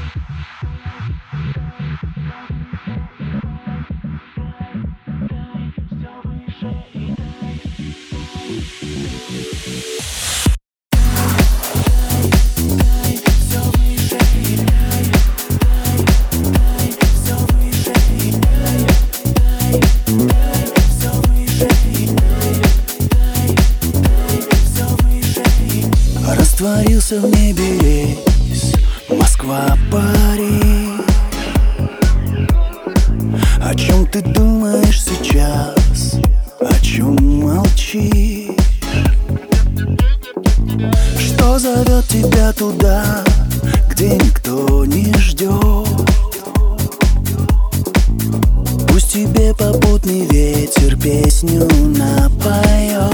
Растворился в небе рейс Москва-Париж. О чем ты думаешь сейчас? О чем молчишь? Что зовет тебя туда, где никто не ждет? Пусть тебе попутный ветер песню напоет.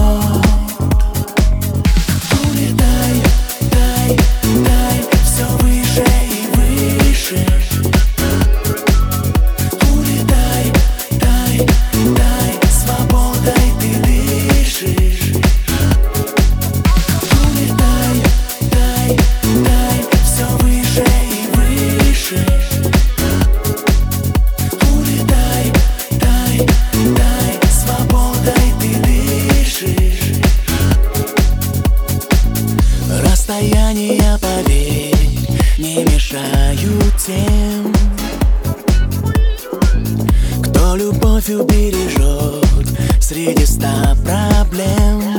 Расстояния, поверь, не мешают тем, кто любовь убережет среди 100 проблем.